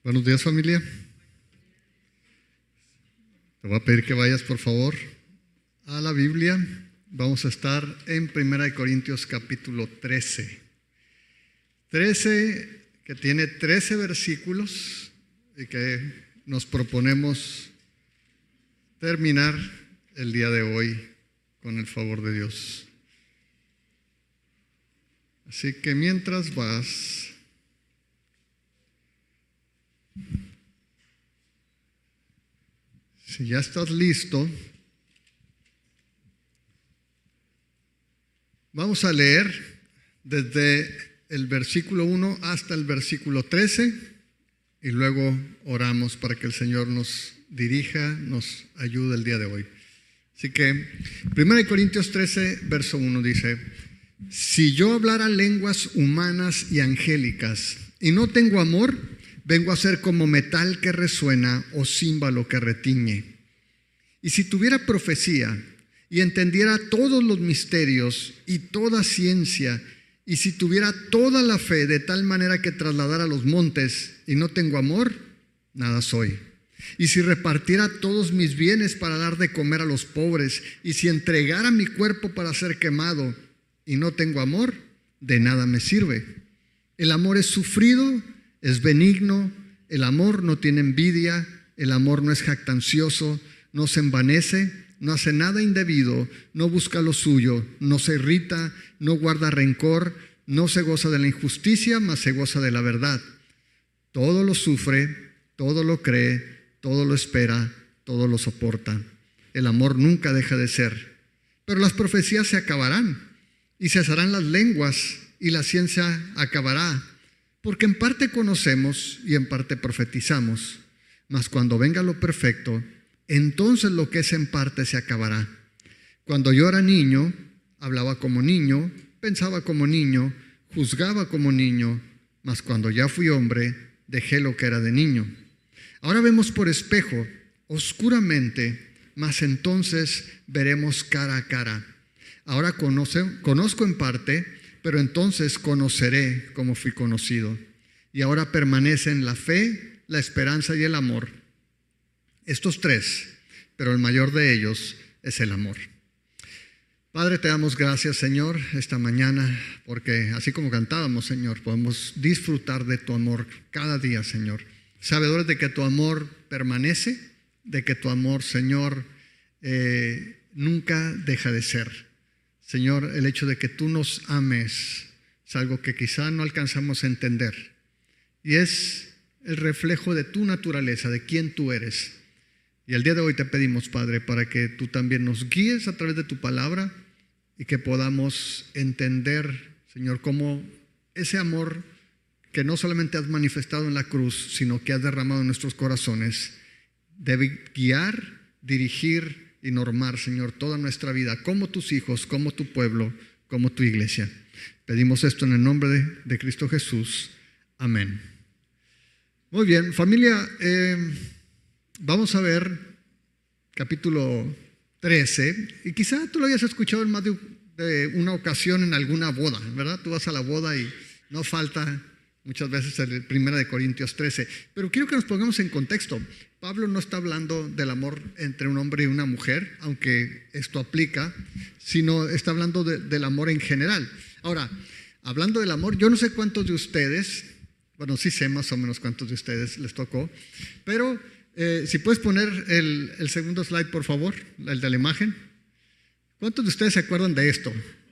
Buenos días, familia. Te voy a pedir que vayas, por favor, a la Biblia. Vamos a estar en 1 Corintios capítulo 13. 13, que tiene 13 versículos y que nos proponemos terminar el día de hoy con el favor de Dios. Así que mientras vas, si ya estás listo, vamos a leer desde el versículo 1 hasta el versículo 13 y luego oramos para que el Señor nos dirija, nos ayude el día de hoy. Así que 1 Corintios 13, verso 1 dice: si yo hablara lenguas humanas y angélicas y no tengo amor, vengo a ser como metal que resuena o címbalo que retiñe. Y si tuviera profecía y entendiera todos los misterios y toda ciencia, y si tuviera toda la fe de tal manera que trasladara los montes y no tengo amor, nada soy. Y si repartiera todos mis bienes para dar de comer a los pobres, y si entregara mi cuerpo para ser quemado y no tengo amor, de nada me sirve. El amor es sufrido, es benigno, el amor no tiene envidia, el amor no es jactancioso, no se envanece, no hace nada indebido, no busca lo suyo, no se irrita, no guarda rencor, no se goza de la injusticia, mas se goza de la verdad. Todo lo sufre, todo lo cree, todo lo espera, todo lo soporta. El amor nunca deja de ser. Pero las profecías se acabarán, y cesarán las lenguas, y la ciencia acabará. Porque en parte conocemos y en parte profetizamos. Mas cuando venga lo perfecto, entonces lo que es en parte se acabará. Cuando yo era niño, hablaba como niño, pensaba como niño, juzgaba como niño, mas cuando ya fui hombre, dejé lo que era de niño. Ahora vemos por espejo, oscuramente, mas entonces veremos cara a cara. Ahora conozco en parte, pero entonces conoceré como fui conocido. Y ahora permanecen la fe, la esperanza y el amor. Estos tres, pero el mayor de ellos es el amor. Padre, te damos gracias, Señor, esta mañana, porque así como cantábamos, Señor, podemos disfrutar de tu amor cada día, Señor. Sabedores de que tu amor permanece, de que tu amor, Señor, nunca deja de ser. Señor, el hecho de que tú nos ames es algo que quizá no alcanzamos a entender. Y es el reflejo de tu naturaleza, de quién tú eres. Y el día de hoy te pedimos, Padre, para que tú también nos guíes a través de tu palabra y que podamos entender, Señor, cómo ese amor que no solamente has manifestado en la cruz, sino que has derramado en nuestros corazones, debe guiar, dirigir y normar, Señor, toda nuestra vida, como tus hijos, como tu pueblo, como tu iglesia. Pedimos esto en el nombre de Cristo Jesús. Amén. Muy bien, familia, vamos a ver capítulo 13, y quizá tú lo hayas escuchado en más de una ocasión en alguna boda, ¿verdad? Tú vas a la boda y no falta muchas veces el 1 Corintios 13, pero quiero que nos pongamos en contexto. Pablo no está hablando del amor entre un hombre y una mujer, aunque esto aplica, sino está hablando del amor en general. Ahora, hablando del amor, yo no sé cuántos de ustedes, bueno, sí sé más o menos cuántos de ustedes les tocó, pero si puedes poner el segundo slide, por favor, el de la imagen. ¿Cuántos de ustedes se acuerdan de esto?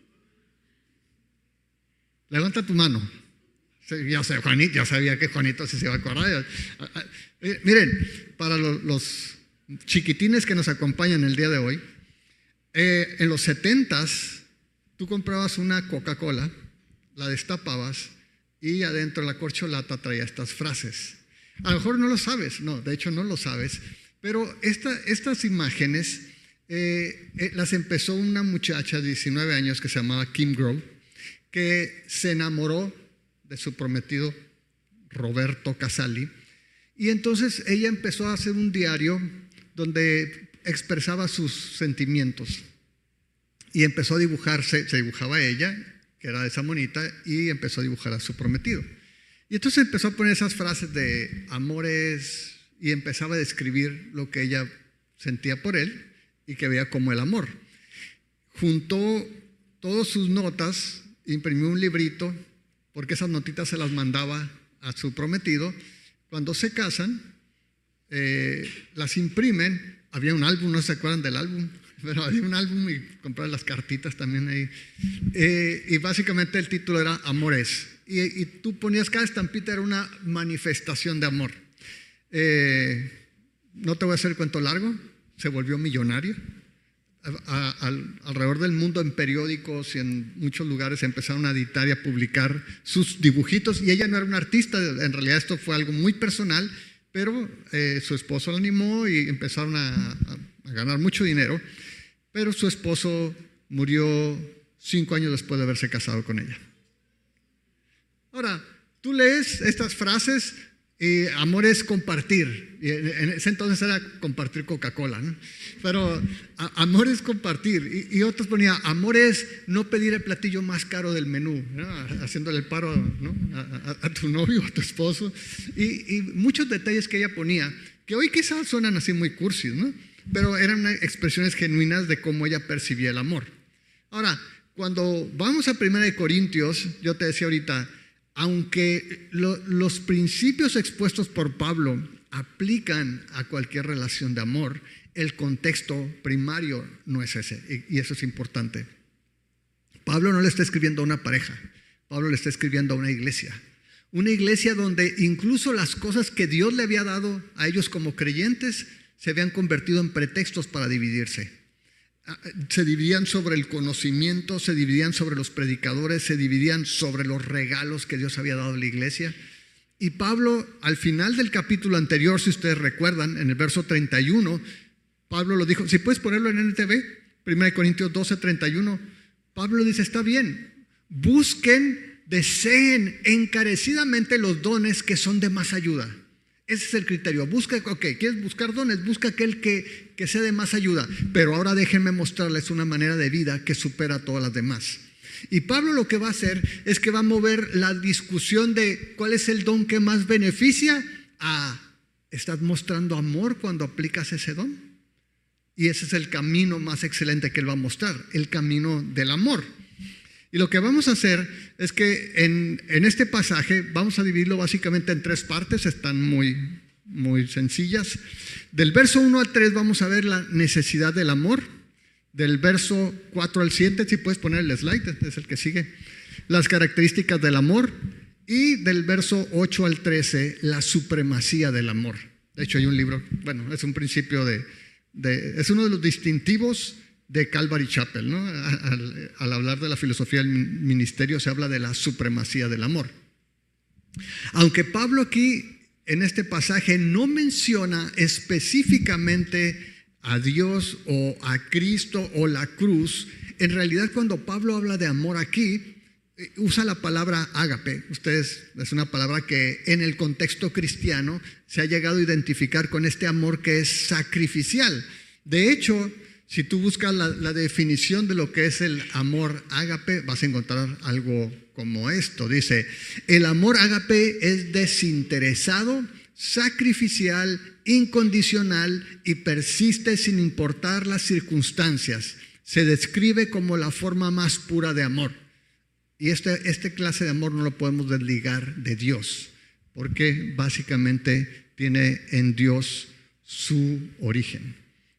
Levanta tu mano. Ya sé, Juanito, ya sabía que Juanito sí se va a acordar. Miren, para los chiquitines que nos acompañan el día de hoy, en los 70s, tú comprabas una Coca-Cola, la destapabas y adentro de la corcholata traía estas frases. A lo mejor no lo sabes, no, de hecho no lo sabes, pero estas imágenes las empezó una muchacha de 19 años que se llamaba Kim Grove, que se enamoró de su prometido Roberto Casali, y entonces ella empezó a hacer un diario donde expresaba sus sentimientos y empezó a se dibujaba ella, que era esa monita, y empezó a dibujar a su prometido. Y Y entonces empezó a poner esas frases de amores y empezaba a describir lo que ella sentía por él y que veía como el amor. Juntó todas sus notas, imprimió un librito, porque esas notitas se las mandaba a su prometido. Cuando se casan, las imprimen. Había un álbum, no se acuerdan del álbum, pero había un álbum y compraron las cartitas también ahí. Y básicamente el título era Amores. Y tú ponías, cada estampita era una manifestación de amor. No te voy a hacer cuento largo, se volvió millonario. Alrededor del mundo, en periódicos y en muchos lugares empezaron a editar y a publicar sus dibujitos, y ella no era una artista, en realidad esto fue algo muy personal, pero su esposo la animó y empezaron a ganar mucho dinero, pero su esposo murió 5 años después de haberse casado con ella. Ahora, tú lees estas frases, amor es compartir. Y en ese entonces era compartir Coca-Cola, ¿no? Pero amor es compartir. Y otros ponían, amor es no pedir el platillo más caro del menú, ¿no? Haciéndole el paro, ¿no? a tu novio, a tu esposo. Y muchos detalles que ella ponía, que hoy quizás suenan así muy cursis, ¿no? Pero eran expresiones genuinas de cómo ella percibía el amor. Ahora, cuando vamos a 1 Corintios, yo te decía ahorita, aunque los principios expuestos por Pablo aplican a cualquier relación de amor, el contexto primario no es ese, y eso es importante. Pablo no le está escribiendo a una pareja, Pablo le está escribiendo a una iglesia donde incluso las cosas que Dios le había dado a ellos como creyentes se habían convertido en pretextos para dividirse. Se dividían sobre el conocimiento, se dividían sobre los predicadores, se dividían sobre los regalos que Dios había dado a la iglesia. Y Pablo, al final del capítulo anterior, si ustedes recuerdan, en el verso 31, Pablo lo dijo, si puedes ponerlo en NTV, 1 Corintios 12, 31, Pablo dice, está bien, busquen, deseen encarecidamente los dones que son de más ayuda. Ese es el criterio. Busca, ¿quieres buscar dones? Busca aquel que sea de más ayuda. Pero ahora déjenme mostrarles una manera de vida que supera a todas las demás. Y Pablo lo que va a hacer es que va a mover la discusión de cuál es el don que más beneficia a ¿estás mostrando amor cuando aplicas ese don? Y ese es el camino más excelente que él va a mostrar, el camino del amor. Y lo que vamos a hacer es que en este pasaje vamos a dividirlo básicamente en 3 partes, están muy sencillas. Del verso 1 al 3 vamos a ver la necesidad del amor. Del verso 4 al 7, si puedes poner el slide, este es el que sigue, las características del amor. Y del verso 8 al 13, la supremacía del amor. De hecho hay un libro, bueno, es un principio es uno de los distintivos de Calvary Chapel, ¿no? Al hablar de la filosofía del ministerio se habla de la supremacía del amor. Aunque Pablo aquí en este pasaje no menciona específicamente a Dios o a Cristo o la cruz, en realidad cuando Pablo habla de amor aquí usa la palabra ágape. Es una palabra que en el contexto cristiano se ha llegado a identificar con este amor que es sacrificial. De hecho, si tú buscas la definición de lo que es el amor ágape, vas a encontrar algo como esto. Dice, el amor ágape es desinteresado, sacrificial, incondicional y persiste sin importar las circunstancias. Se describe como la forma más pura de amor. Y este clase de amor no lo podemos desligar de Dios, porque básicamente tiene en Dios su origen.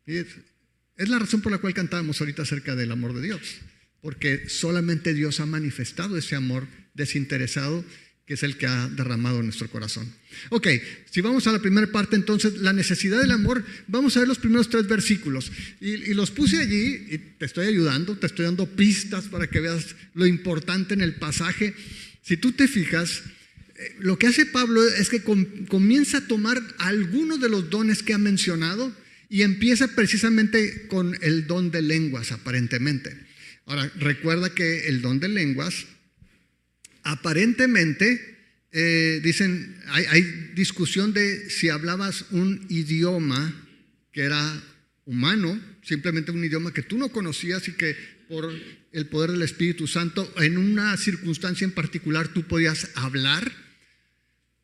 Es la razón por la cual cantábamos ahorita acerca del amor de Dios, porque solamente Dios ha manifestado ese amor desinteresado que es el que ha derramado en nuestro corazón. Ok, si vamos a la primera parte, entonces, la necesidad del amor, vamos a ver los primeros 3 versículos. Y los puse allí y te estoy ayudando, te estoy dando pistas para que veas lo importante en el pasaje. Si tú te fijas, lo que hace Pablo es que comienza a tomar algunos de los dones que ha mencionado y empieza precisamente con el don de lenguas, aparentemente. Ahora, recuerda que el don de lenguas, aparentemente, dicen, hay discusión de si hablabas un idioma que era humano, simplemente un idioma que tú no conocías y que por el poder del Espíritu Santo, en una circunstancia en particular, tú podías hablar.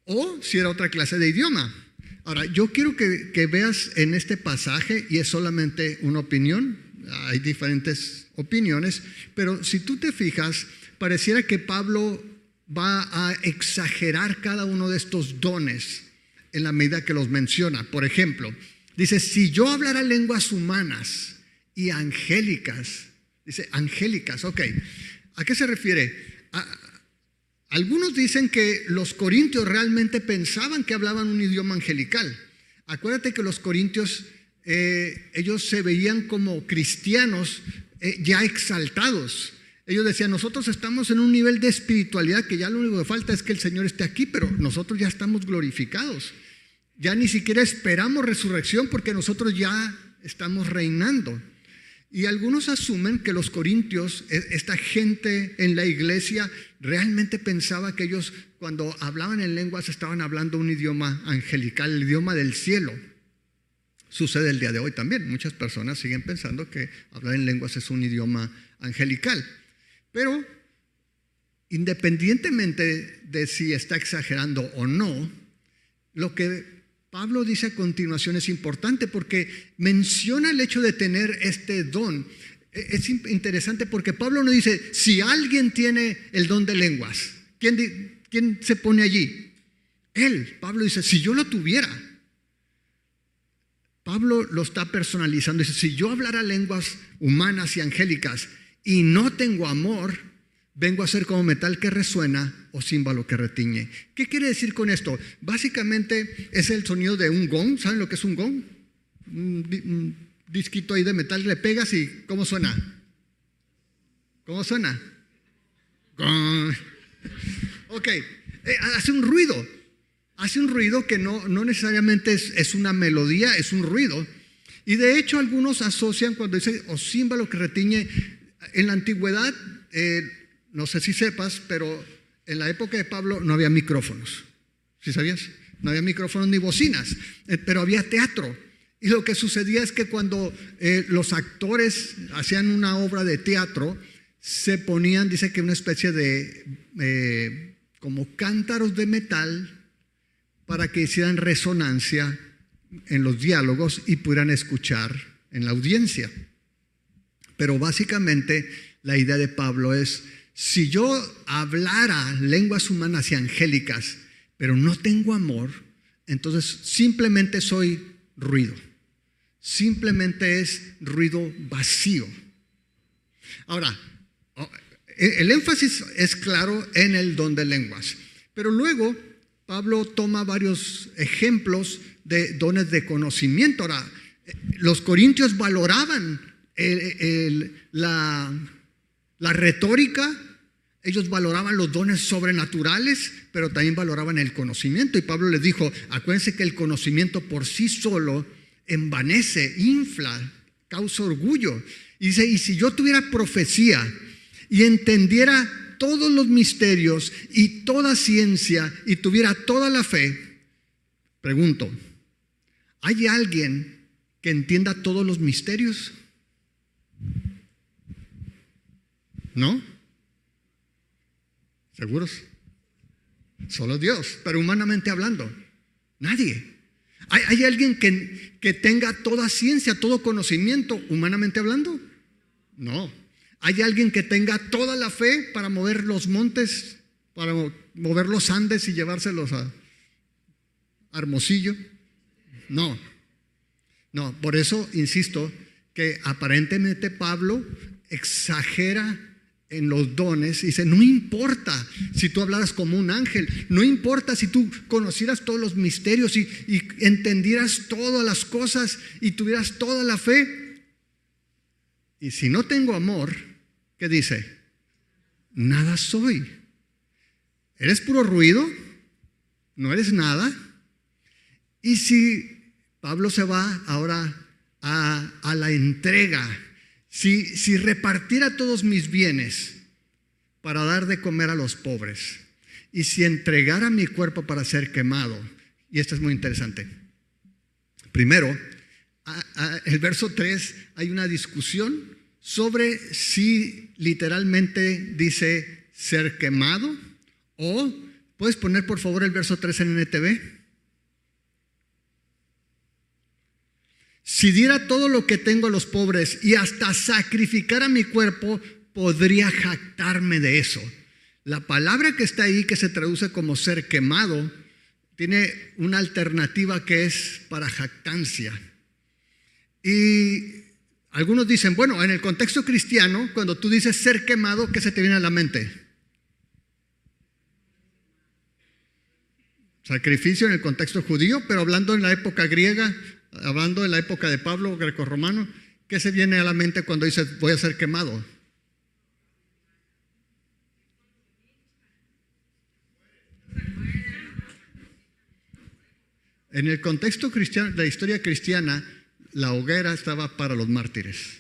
o si era otra clase de idioma. Ahora, yo quiero que veas en este pasaje, y es solamente una opinión, hay diferentes opiniones, pero si tú te fijas, pareciera que Pablo va a exagerar cada uno de estos dones en la medida que los menciona. Por ejemplo, dice, si yo hablara lenguas humanas y angélicas, dice angélicas, ok, ¿a qué se refiere? Algunos dicen que los corintios realmente pensaban que hablaban un idioma angelical. Acuérdate que los corintios, ellos se veían como cristianos ya exaltados. Ellos decían, nosotros estamos en un nivel de espiritualidad que ya lo único que falta es que el Señor esté aquí, pero nosotros ya estamos glorificados. Ya ni siquiera esperamos resurrección porque nosotros ya estamos reinando. Y algunos asumen que los corintios, esta gente en la iglesia, realmente pensaba que ellos cuando hablaban en lenguas estaban hablando un idioma angelical, el idioma del cielo. Sucede el día de hoy también. Muchas personas siguen pensando que hablar en lenguas es un idioma angelical. Pero independientemente de si está exagerando o no, lo que Pablo dice a continuación es importante porque menciona el hecho de tener este don. Es interesante porque Pablo no dice, si alguien tiene el don de lenguas, ¿quién se pone allí? Él. Pablo dice, si yo lo tuviera. Pablo lo está personalizando. Dice, si yo hablara lenguas humanas y angélicas y no tengo amor, vengo a ser como metal que resuena o címbalo que retiñe. ¿Qué quiere decir con esto? Básicamente es el sonido de un gong. ¿Saben lo que es un gong? Un disquito ahí de metal, le pegas y ¿cómo suena? ¿Cómo suena? Gong. Ok, hace un ruido. Hace un ruido que no necesariamente es una melodía, es un ruido. Y de hecho algunos asocian cuando dice o címbalo que retiñe. En la antigüedad, no sé si sepas, pero en la época de Pablo no había micrófonos. ¿Sí sabías? No había micrófonos ni bocinas, pero había teatro. Y lo que sucedía es que cuando los actores hacían una obra de teatro, se ponían, dice que una especie de como cántaros de metal para que hicieran resonancia en los diálogos y pudieran escuchar en la audiencia. Pero básicamente la idea de Pablo es, si yo hablara lenguas humanas y angélicas, pero no tengo amor, entonces simplemente soy ruido. Simplemente es ruido vacío. Ahora, el énfasis es claro en el don de lenguas. Pero luego Pablo toma varios ejemplos de dones de conocimiento. Ahora, los corintios valoraban la retórica, ellos valoraban los dones sobrenaturales, pero también valoraban el conocimiento. Y Pablo les dijo, acuérdense que el conocimiento por sí solo envanece, infla, causa orgullo. Y dice, y si yo tuviera profecía y entendiera todos los misterios y toda ciencia y tuviera toda la fe, pregunto, ¿hay alguien que entienda todos los misterios? ¿No? ¿Seguros? Solo Dios, pero humanamente hablando, nadie. ¿Hay alguien que tenga toda ciencia, todo conocimiento, humanamente hablando? No. ¿Hay alguien que tenga toda la fe para mover los montes, para mover los Andes y llevárselos a Hermosillo? No. No, por eso insisto que aparentemente Pablo exagera en los dones y dice, no importa si tú hablaras como un ángel, no importa si tú conocieras todos los misterios y entendieras todas las cosas y tuvieras toda la fe. Y si no tengo amor, ¿qué dice? Nada soy. ¿Eres puro ruido? ¿No eres nada? Y si Pablo se va ahora a la entrega, si repartiera todos mis bienes para dar de comer a los pobres, y si entregara mi cuerpo para ser quemado, y esto es muy interesante. Primero, el verso 3, hay una discusión sobre si literalmente dice ser quemado o ¿Puedes poner por favor el verso 3 en NTV? Si diera todo lo que tengo a los pobres y hasta sacrificara mi cuerpo, podría jactarme de eso. La palabra que está ahí, que se traduce como ser quemado, tiene una alternativa que es para jactancia. Y algunos dicen, bueno, en el contexto cristiano, cuando tú dices ser quemado, ¿qué se te viene a la mente? Sacrificio en el contexto judío, pero hablando en la época griega, hablando en la época de Pablo, grecorromano, ¿qué se viene a la mente cuando dices voy a ser quemado? En el contexto cristiano, de la historia cristiana, la hoguera estaba para los mártires.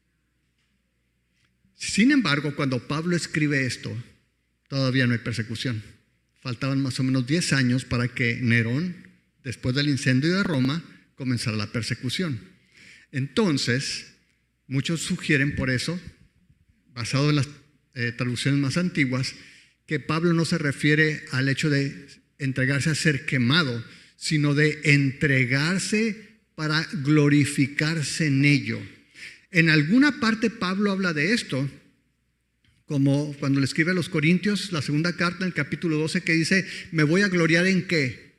Sin embargo, cuando Pablo escribe esto, todavía no hay persecución. Faltaban más o menos 10 años para que Nerón, después del incendio de Roma, comenzara la persecución. Entonces, muchos sugieren por eso, basado en las traducciones más antiguas, que Pablo no se refiere al hecho de entregarse a ser quemado, sino de entregarse para glorificarse en ello. En alguna parte Pablo habla de esto, como cuando le escribe a los Corintios, la segunda carta, en el capítulo 12, que dice, me voy a gloriar ¿en qué?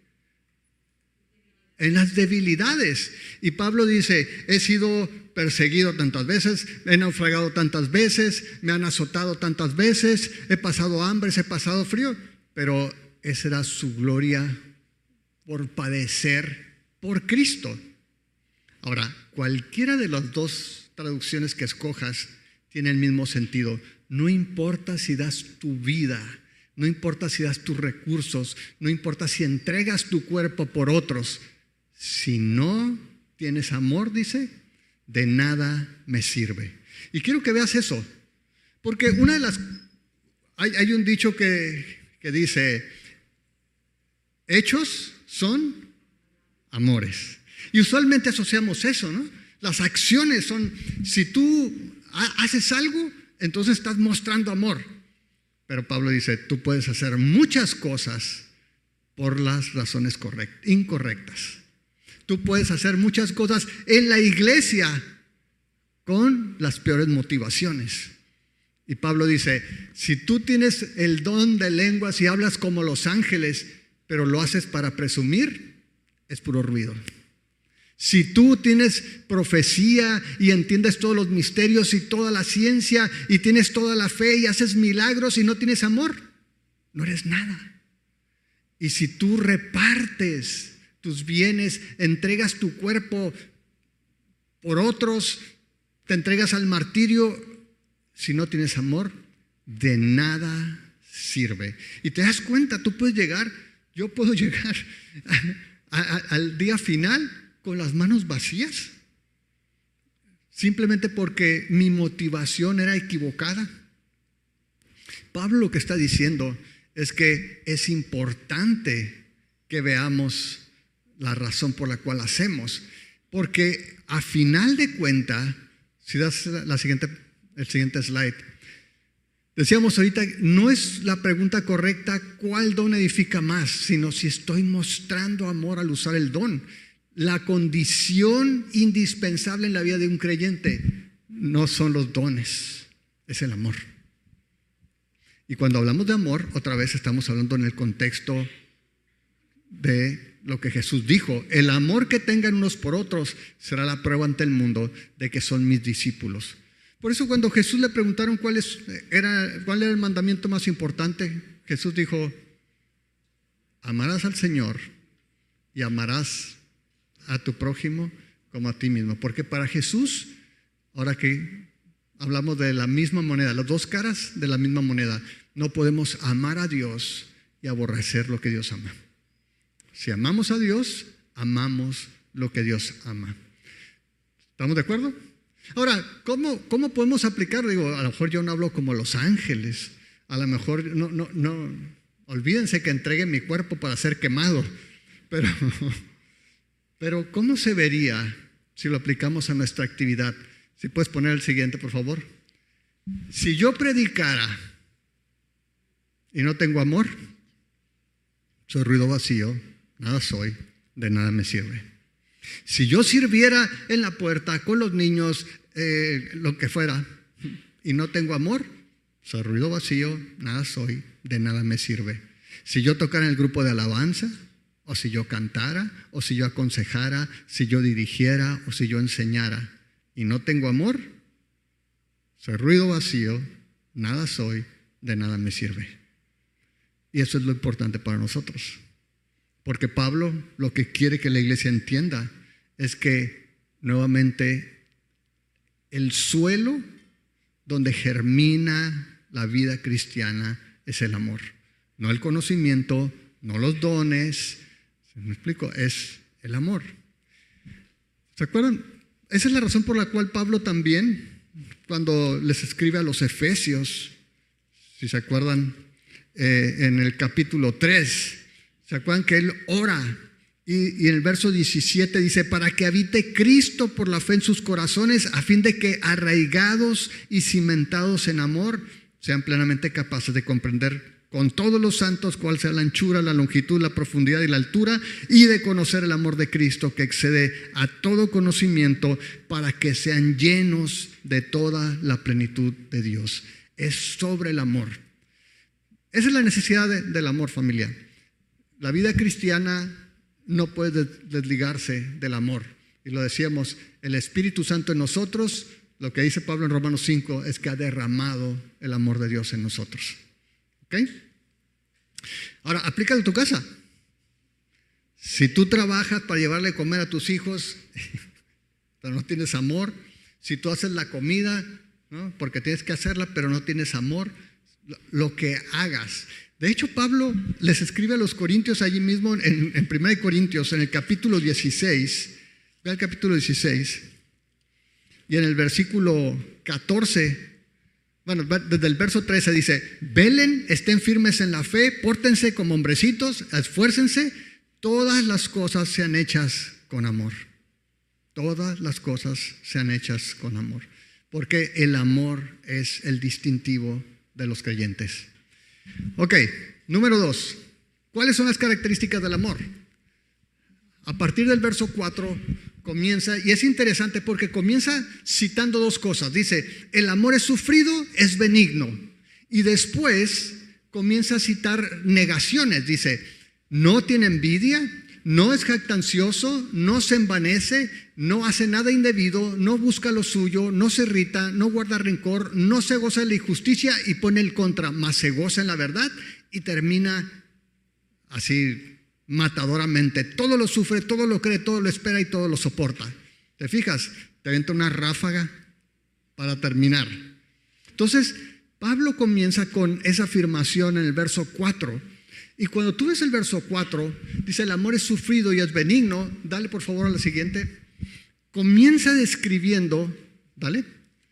En las debilidades. Y Pablo dice, he sido perseguido tantas veces, he naufragado tantas veces, me han azotado tantas veces, he pasado hambre, he pasado frío, pero esa era su gloria por padecer por Cristo. Ahora, cualquiera de las dos traducciones que escojas tiene el mismo sentido. No importa si das tu vida, no importa si das tus recursos, no importa si entregas tu cuerpo por otros. Si no tienes amor, dice, de nada me sirve. Y quiero que veas eso, porque hay un dicho que dice, hechos son amores. Y usualmente asociamos eso, ¿no? Las acciones son, si tú haces algo, entonces estás mostrando amor. Pero Pablo dice, tú puedes hacer muchas cosas por las razones incorrectas. Tú puedes hacer muchas cosas en la iglesia con las peores motivaciones. Y Pablo dice, si tú tienes el don de lenguas y hablas como los ángeles, pero lo haces para presumir, es puro ruido. Si tú tienes profecía y entiendes todos los misterios y toda la ciencia y tienes toda la fe y haces milagros y no tienes amor, no eres nada. Y si tú repartes tus bienes, entregas tu cuerpo por otros, te entregas al martirio, si no tienes amor, de nada sirve. Y te das cuenta, yo puedo llegar al día final con las manos vacías, simplemente porque mi motivación era equivocada. Pablo lo que está diciendo es que es importante que veamos la razón por la cual hacemos, porque a final de cuentas, si das el siguiente slide, decíamos ahorita, no es la pregunta correcta cuál don edifica más, sino si estoy mostrando amor al usar el don. La condición indispensable en la vida de un creyente no son los dones, es el amor. Y cuando hablamos de amor, otra vez estamos hablando en el contexto de lo que Jesús dijo. El amor que tengan unos por otros será la prueba ante el mundo de que son mis discípulos. Por eso cuando Jesús le preguntaron cuál era el mandamiento más importante, Jesús dijo, amarás al Señor y amarás a tu prójimo como a ti mismo. Porque para Jesús, ahora que hablamos de la misma moneda, las dos caras de la misma moneda, no podemos amar a Dios y aborrecer lo que Dios ama. Si amamos a Dios, amamos lo que Dios ama. ¿Estamos de acuerdo? Ahora, ¿cómo podemos aplicarlo? Digo, a lo mejor yo no hablo como los ángeles. A lo mejor no olvídense que entregue mi cuerpo para ser quemado. Pero ¿cómo se vería si lo aplicamos a nuestra actividad? Si puedes poner el siguiente, por favor. Si yo predicara y no tengo amor, soy ruido vacío, nada soy, de nada me sirve. Si yo sirviera en la puerta con los niños, lo que fuera, y no tengo amor, soy ruido vacío, nada soy, de nada me sirve. Si yo tocara en el grupo de alabanza, o si yo cantara, o si yo aconsejara, si yo dirigiera, o si yo enseñara, y no tengo amor, soy ruido vacío, nada soy, de nada me sirve. Y eso es lo importante para nosotros. Porque Pablo lo que quiere que la iglesia entienda es que nuevamente el suelo donde germina la vida cristiana es el amor. No el conocimiento, no los dones. ¿Me explico? Es el amor. ¿Se acuerdan? Esa es la razón por la cual Pablo también, cuando les escribe a los Efesios, si se acuerdan, en el capítulo 3, ¿se acuerdan que él ora? Y en el verso 17 dice, para que habite Cristo por la fe en sus corazones, a fin de que arraigados y cimentados en amor, sean plenamente capaces de comprender con todos los santos cuál sea la anchura, la longitud, la profundidad y la altura, y de conocer el amor de Cristo que excede a todo conocimiento, para que sean llenos de toda la plenitud de Dios. Es sobre el amor. Esa es la necesidad del amor, familia. La vida cristiana no puede desligarse del amor. Y lo decíamos, el Espíritu Santo en nosotros, lo que dice Pablo en Romanos 5, es que ha derramado el amor de Dios en nosotros. ¿Ok? Ahora, aplícalo en tu casa. Si tú trabajas para llevarle a comer a tus hijos, pero no tienes amor, si tú haces la comida, ¿no?, porque tienes que hacerla, pero no tienes amor, lo que hagas. De hecho, Pablo les escribe a los corintios allí mismo en 1 Corintios, en el capítulo 16. Ve al capítulo 16. Y en el versículo 14, bueno, desde el verso 13 dice, velen, estén firmes en la fe, pórtense como hombrecitos, esfuércense, todas las cosas sean hechas con amor. Todas las cosas sean hechas con amor. Porque el amor es el distintivo de los creyentes. Ok, número 2. ¿Cuáles son las características del amor? A partir del verso 4 comienza, y es interesante porque comienza citando dos cosas. Dice, el amor es sufrido, es benigno. Y después comienza a citar negaciones. Dice, no tiene envidia, no es jactancioso, no se envanece, no hace nada indebido, no busca lo suyo, no se irrita, no guarda rencor, no se goza de la injusticia, y pone el contra, mas se goza en la verdad, y termina así matadoramente. Todo lo sufre, todo lo cree, todo lo espera y todo lo soporta. ¿Te fijas? Te avienta una ráfaga para terminar. Entonces, Pablo comienza con esa afirmación en el verso 4. Y cuando tú ves el verso 4, dice, el amor es sufrido y es benigno. Dale por favor a la siguiente. Comienza describiendo, dale,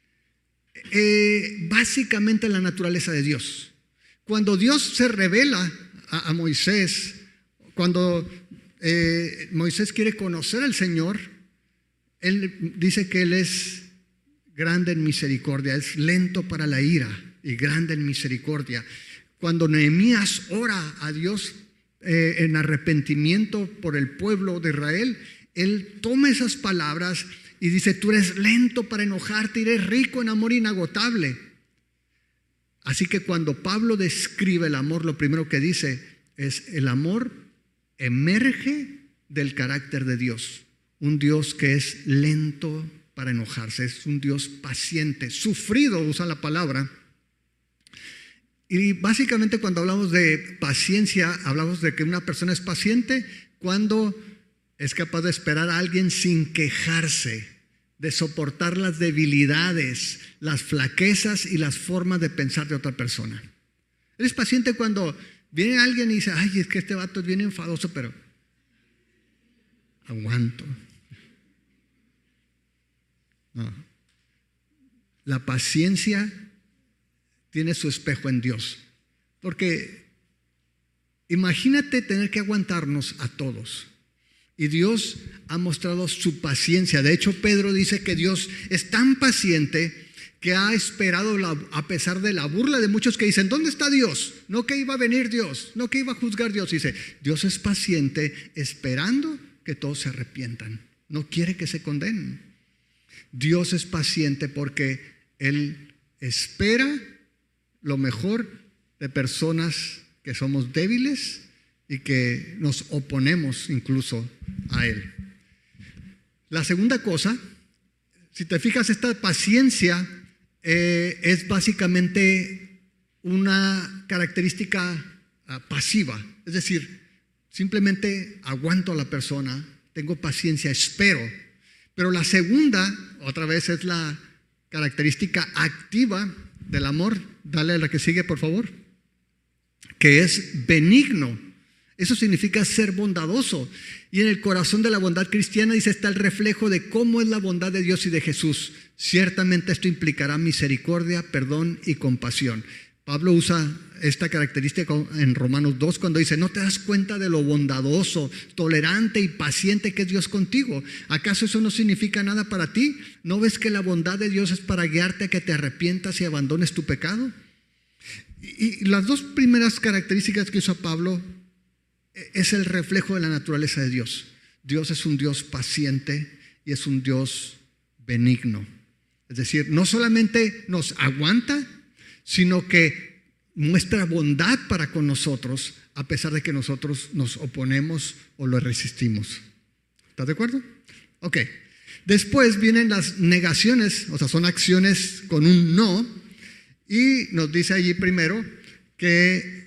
básicamente la naturaleza de Dios. Cuando Dios se revela a Moisés, cuando Moisés quiere conocer al Señor, él dice que Él es grande en misericordia, es lento para la ira y grande en misericordia. Cuando Nehemías ora a Dios en arrepentimiento por el pueblo de Israel, él toma esas palabras y dice, tú eres lento para enojarte y eres rico en amor inagotable. Así que cuando Pablo describe el amor, lo primero que dice es, el amor emerge del carácter de Dios. Un Dios que es lento para enojarse, es un Dios paciente, sufrido, usa la palabra. Y básicamente cuando hablamos de paciencia, hablamos de que una persona es paciente cuando es capaz de esperar a alguien sin quejarse, de soportar las debilidades, las flaquezas y las formas de pensar de otra persona. Eres paciente cuando viene alguien y dice, ay, es que este vato es bien enfadoso, pero aguanto. No. La paciencia tiene su espejo en Dios. Porque imagínate tener que aguantarnos a todos. Y Dios ha mostrado su paciencia. De hecho, Pedro dice que Dios es tan paciente que ha esperado a pesar de la burla de muchos que dicen, ¿dónde está Dios? No que iba a venir Dios, no que iba a juzgar Dios. Dice, Dios es paciente esperando que todos se arrepientan. No quiere que se condenen. Dios es paciente porque Él espera lo mejor de personas que somos débiles y que nos oponemos incluso a Él. La segunda cosa, si te fijas, esta paciencia es básicamente una característica pasiva. Es decir, simplemente aguanto a la persona, tengo paciencia, espero. Pero la segunda, otra vez, es la característica activa del amor. Dale a la que sigue, por favor. Que es benigno. Eso significa ser bondadoso. Y en el corazón de la bondad cristiana, dice, está el reflejo de cómo es la bondad de Dios y de Jesús. Ciertamente esto implicará misericordia, perdón y compasión. Pablo usa esta característica en Romanos 2 cuando dice, ¿no te das cuenta de lo bondadoso, tolerante y paciente que es Dios contigo? ¿Acaso eso no significa nada para ti? ¿No ves que la bondad de Dios es para guiarte a que te arrepientas y abandones tu pecado? Y las dos primeras características que usa Pablo es el reflejo de la naturaleza de Dios. Dios es un Dios paciente y es un Dios benigno. Es decir, no solamente nos aguanta, sino que muestra bondad para con nosotros a pesar de que nosotros nos oponemos o lo resistimos. ¿Estás de acuerdo? Ok. Después vienen las negaciones, o sea, son acciones con un no, y nos dice allí primero que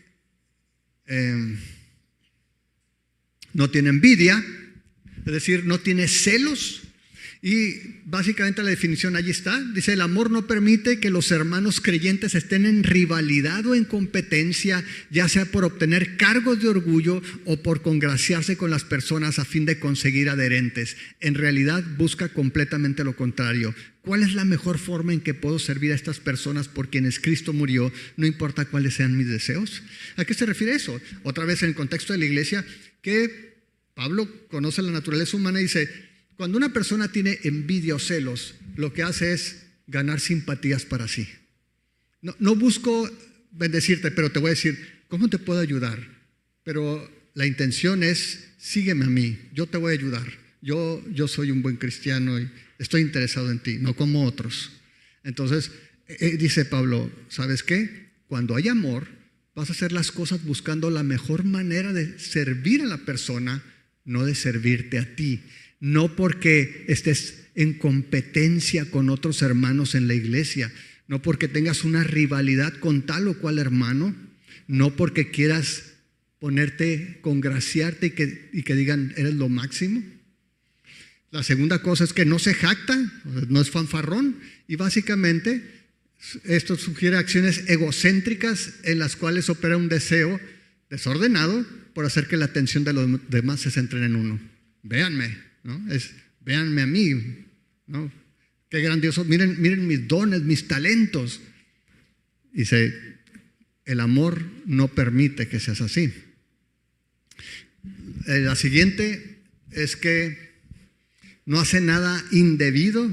no tiene envidia, es decir, no tiene celos. Y básicamente la definición allí está. Dice, el amor no permite que los hermanos creyentes estén en rivalidad o en competencia, ya sea por obtener cargos de orgullo o por congraciarse con las personas a fin de conseguir adherentes. En realidad busca completamente lo contrario. ¿Cuál es la mejor forma en que puedo servir a estas personas por quienes Cristo murió, no importa cuáles sean mis deseos? ¿A qué se refiere eso? Otra vez en el contexto de la iglesia, que Pablo conoce la naturaleza humana y dice, cuando una persona tiene envidia o celos, lo que hace es ganar simpatías para sí. No busco bendecirte, pero te voy a decir, ¿cómo te puedo ayudar? Pero la intención es, sígueme a mí, yo te voy a ayudar. Yo soy un buen cristiano y estoy interesado en ti, no como otros. Entonces, dice Pablo, ¿sabes qué? Cuando hay amor, vas a hacer las cosas buscando la mejor manera de servir a la persona, no de servirte a ti. No porque estés en competencia con otros hermanos en la iglesia, no porque tengas una rivalidad con tal o cual hermano, no porque quieras ponerte, congraciarte y que digan, eres lo máximo. La segunda cosa es que no se jacta, no es fanfarrón, y básicamente esto sugiere acciones egocéntricas en las cuales opera un deseo desordenado por hacer que la atención de los demás se centre en uno. Véanme, ¿no? Véanme a mí, ¿no? Qué grandioso, miren mis dones, mis talentos. Dice, el amor no permite que seas así. La siguiente es que no hace nada indebido.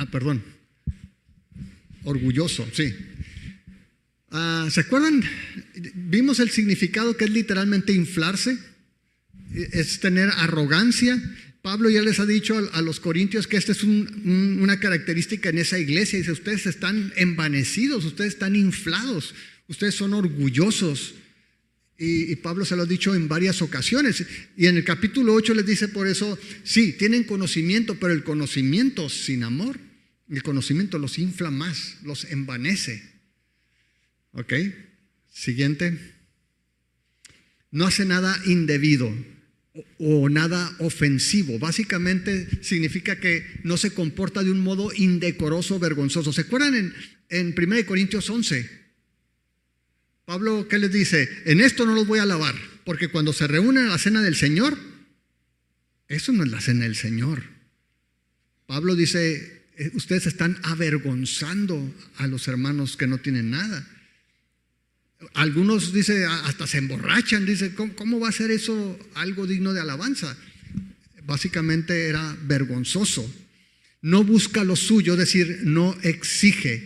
Orgulloso, sí. ¿Se acuerdan? Vimos el significado que es literalmente inflarse, es tener arrogancia. Pablo ya les ha dicho a los corintios que esta es una característica en esa iglesia. Dice, ustedes están envanecidos, ustedes están inflados, ustedes son orgullosos. Y Pablo se lo ha dicho en varias ocasiones. Y en el capítulo 8 les dice por eso, sí, tienen conocimiento, pero el conocimiento sin amor, el conocimiento los infla más, los envanece. ¿Ok? Siguiente. No hace nada indebido o nada ofensivo. Básicamente significa que no se comporta de un modo indecoroso o vergonzoso. ¿Se acuerdan en 1 Corintios 11? Pablo, ¿qué les dice? En esto no los voy a alabar, porque cuando se reúnen a la cena del Señor, eso no es la cena del Señor. Pablo dice, ustedes están avergonzando a los hermanos que no tienen nada. Algunos, dice, hasta se emborrachan. Dice, ¿cómo va a ser eso algo digno de alabanza? Básicamente era vergonzoso. No busca lo suyo, es decir, no exige.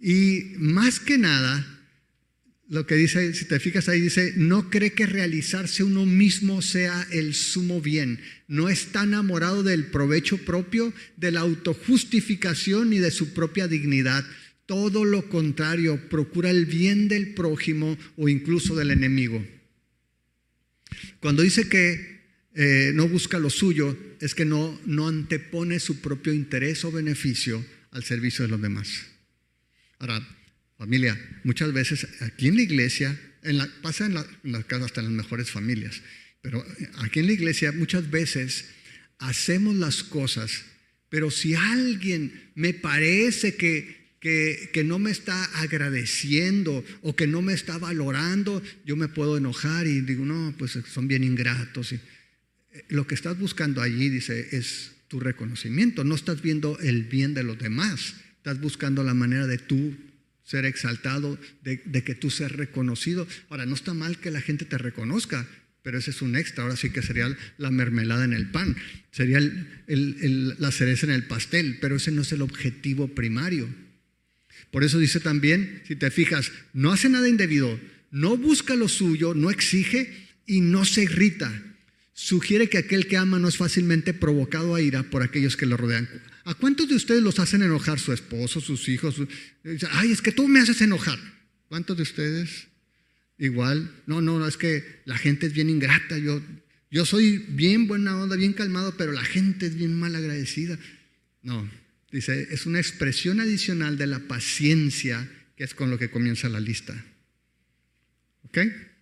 Y más que nada, lo que dice, si te fijas ahí, dice, no cree que realizarse uno mismo sea el sumo bien. No está enamorado del provecho propio, de la autojustificación ni de su propia dignidad. Todo lo contrario, procura el bien del prójimo o incluso del enemigo. Cuando dice que no busca lo suyo, es que no antepone su propio interés o beneficio al servicio de los demás. Ahora, familia, muchas veces aquí en la iglesia, pasa en las casas, hasta en las mejores familias, pero aquí en la iglesia muchas veces hacemos las cosas, pero si alguien me parece que no me está agradeciendo o que no me está valorando, yo me puedo enojar y digo, no, pues son bien ingratos. Y lo que estás buscando allí, dice, es tu reconocimiento. No estás viendo el bien de los demás, estás buscando la manera de tú ser exaltado, de que tú seas reconocido. Ahora, no está mal que la gente te reconozca, pero ese es un extra. Ahora sí que sería la mermelada en el pan, sería la cereza en el pastel, pero ese no es el objetivo primario. Por eso dice también, si te fijas, no hace nada indebido, no busca lo suyo, no exige y no se irrita. Sugiere que aquel que ama no es fácilmente provocado a ira por aquellos que lo rodean. ¿A cuántos de ustedes los hacen enojar su esposo, sus hijos? Ay, es que tú me haces enojar. ¿Cuántos de ustedes? Igual. No, es que la gente es bien ingrata. Yo soy bien buena onda, bien calmado, pero la gente es bien mal agradecida. No, dice, es una expresión adicional de la paciencia, que es con lo que comienza la lista. ¿Ok?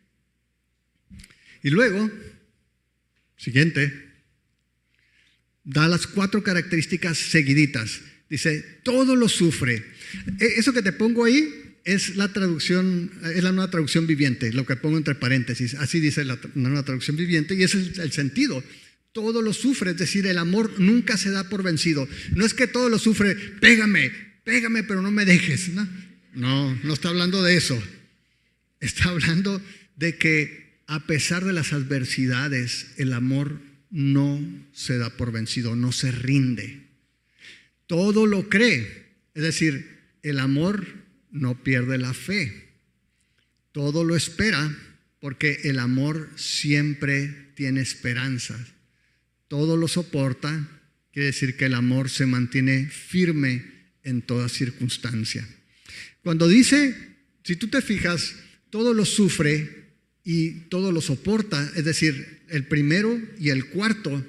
Y luego, siguiente, da las 4 características seguiditas. Dice, todo lo sufre. Eso que te pongo ahí es la traducción, es la nueva traducción viviente, lo que pongo entre paréntesis. Así dice la nueva traducción viviente y ese es el sentido. Todo lo sufre, es decir, el amor nunca se da por vencido. No es que todo lo sufre, pégame, pero no me dejes. No está hablando de eso. Está hablando de que a pesar de las adversidades, el amor no se da por vencido, no se rinde. Todo lo cree, es decir, el amor no pierde la fe. Todo lo espera, porque el amor siempre tiene esperanza. Todo lo soporta, quiere decir que el amor se mantiene firme en toda circunstancia. Cuando dice, si tú te fijas, todo lo sufre y todo lo soporta, es decir, el primero y el cuarto,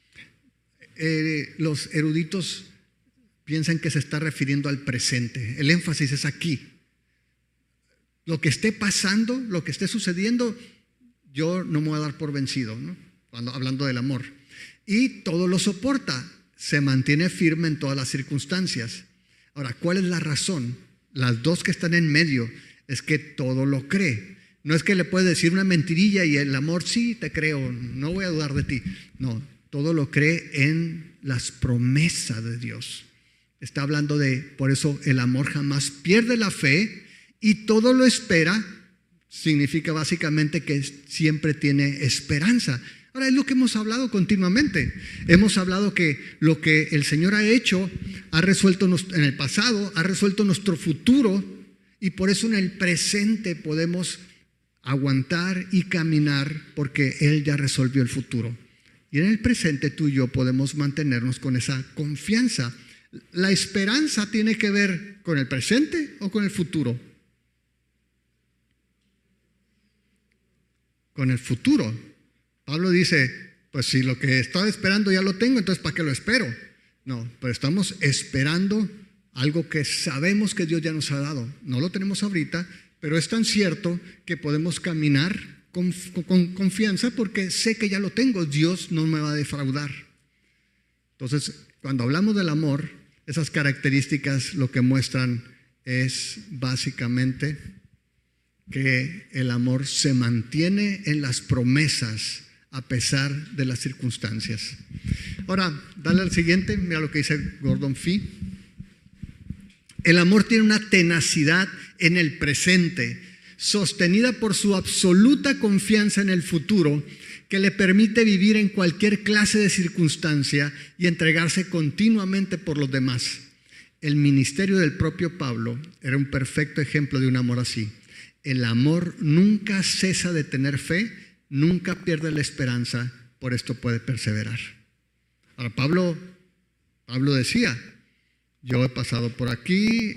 los eruditos piensan que se está refiriendo al presente. El énfasis es aquí. Lo que esté pasando, lo que esté sucediendo, yo no me voy a dar por vencido, ¿no? Hablando del amor. Y todo lo soporta, se mantiene firme en todas las circunstancias. Ahora, ¿cuál es la razón? Las dos que están en medio es que todo lo cree. No es que le puedes decir una mentirilla y el amor, sí, te creo, no voy a dudar de ti. No, todo lo cree en las promesas de Dios. Está hablando por eso el amor jamás pierde la fe y todo lo espera, significa básicamente que siempre tiene esperanza. Ahora es lo que hemos hablado continuamente. Hemos hablado que lo que el Señor ha hecho, ha resuelto en el pasado, ha resuelto nuestro futuro y por eso en el presente podemos aguantar y caminar porque Él ya resolvió el futuro. Y en el presente tú y yo podemos mantenernos con esa confianza. ¿La esperanza tiene que ver con el presente o con el futuro? Con el futuro. Pablo dice, pues si lo que estaba esperando ya lo tengo, entonces ¿para qué lo espero? No, pero estamos esperando algo que sabemos que Dios ya nos ha dado. No lo tenemos ahorita, pero es tan cierto que podemos caminar con confianza porque sé que ya lo tengo. Dios no me va a defraudar. Entonces, cuando hablamos del amor, esas características lo que muestran es básicamente que el amor se mantiene en las promesas a pesar de las circunstancias. Ahora, dale al siguiente, mira lo que dice Gordon Fee. El amor tiene una tenacidad en el presente, sostenida por su absoluta confianza en el futuro, que le permite vivir en cualquier clase de circunstancia y entregarse continuamente por los demás. el ministerio del propio Pablo era un perfecto ejemplo de un amor así. El amor nunca cesa de tener fe, nunca pierde la esperanza, por esto puede perseverar. Ahora, Pablo decía, yo he pasado por aquí,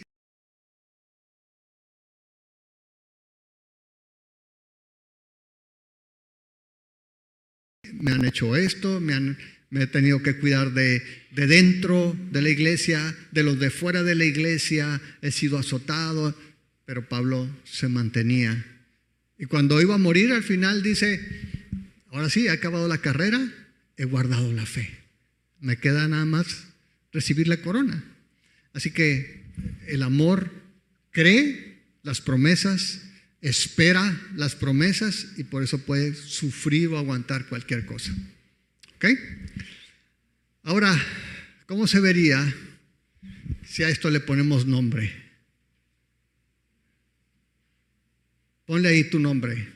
me han hecho esto, me he tenido que cuidar de dentro de la iglesia, de los de fuera de la iglesia, he sido azotado, pero Pablo se mantenía. Y cuando iba a morir, al final dice, ahora sí, he acabado la carrera, he guardado la fe. Me queda nada más recibir la corona. Así que el amor cree las promesas, espera las promesas y por eso puede sufrir o aguantar cualquier cosa. ¿Ok? Ahora, ¿cómo se vería si a esto le ponemos nombre? Ponle ahí tu nombre.